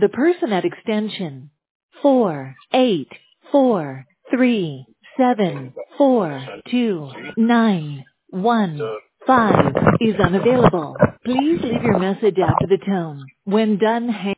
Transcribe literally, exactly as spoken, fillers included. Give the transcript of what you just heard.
The person at extension four eight four three seven four two nine one five is unavailable. Please leave your message after the tone. When done, hang